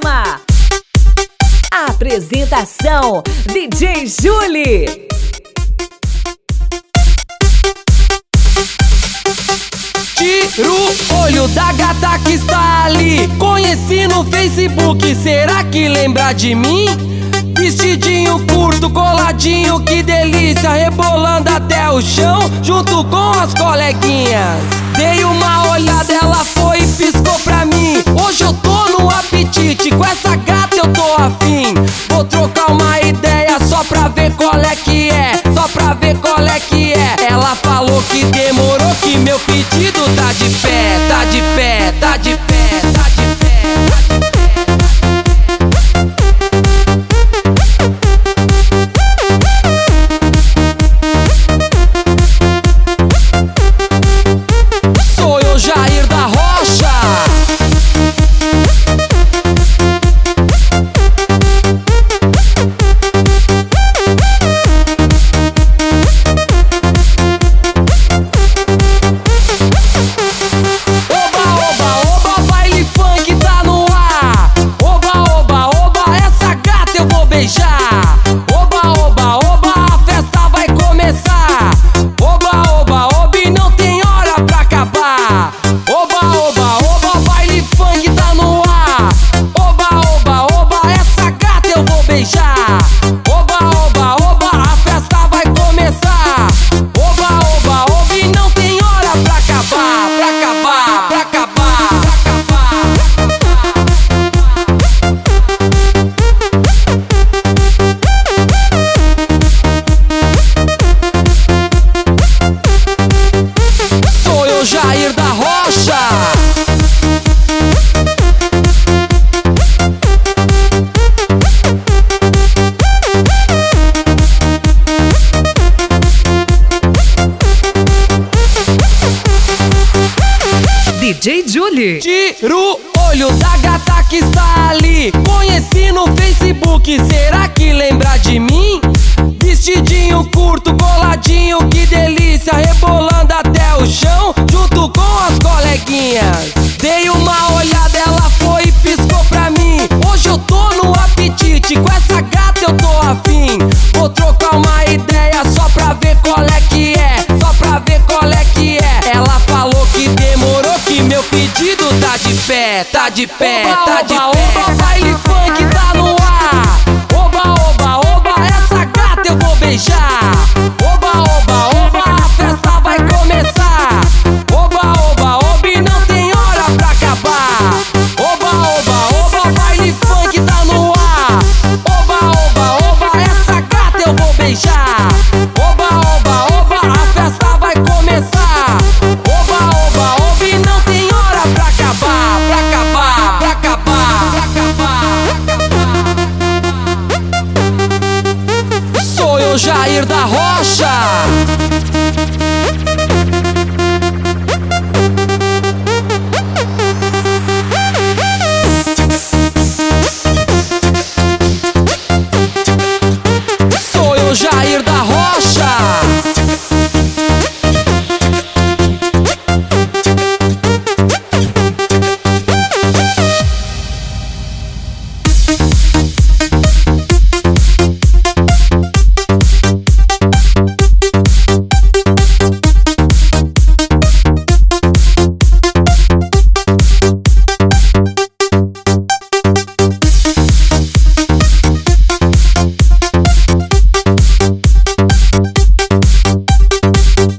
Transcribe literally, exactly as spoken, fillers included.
Chama. Apresentação: D J Julie. Tira o olho da gata que está ali. Conheci no Facebook, será que lembra de mim? Vestidinho curto, coladinho, que delícia, rebolando até o chão, junto com as coleguinhas. Dei uma olhada, ela foi e piscou pra mim. Hoje eu tô no apetite, com essa gata eu tô afim. Vou trocar uma ideia só pra ver qual é que é, só pra ver qual é que é. Ela falou que demorou, que meu pedido tá de pé, tá de pé, tá de pé, tá de pé, tá de pé. Sou eu, Jair da Rocha. Oba, oba, oba, a festa vai começar. Oba, oba, oba, e não tem hora pra acabar. Oba, oba, oba, baile funk tá no ar. Oba, oba, oba, essa gata eu vou beijar. Oba, oba, oba, a festa vai começar. Oba, oba, oba, e não tem hora pra acabar, pra acabar, pra acabar, pra acabar. Jair da Rocha. D J Julie. Tira o olho da gata que está ali. Conheci no Facebook, será que lembra de mim? Vestidinho curto, coladinho, que delícia, rebolando até o chão, junto com as coleguinhas. Dei uma olhada, ela foi e piscou pra mim. Hoje eu tô no apetite, com essa gata eu tô afim. Vou trocar uma ideia só pra ver qual é que é, só pra ver qual é que é. Ela falou que demorou, que meu pedido tá de pé, tá de pé, oba, tá de oba, pé. Oba, baile funk tá no ar. Oba, oba, oba, essa gata eu vou beijar. Oba, oba, oba, a festa vai começar. Oba, oba, oba, e não tem hora pra acabar. Oba, oba, oba, baile funk tá no ar. Oba, oba, oba, essa gata eu vou beijar. Oba, oba, oba, a festa vai começar. Oba, oba, oba, e não tem hora pra acabar, pra acabar, pra acabar, pra acabar, pra acabar. Sou eu, Jair da Rocha.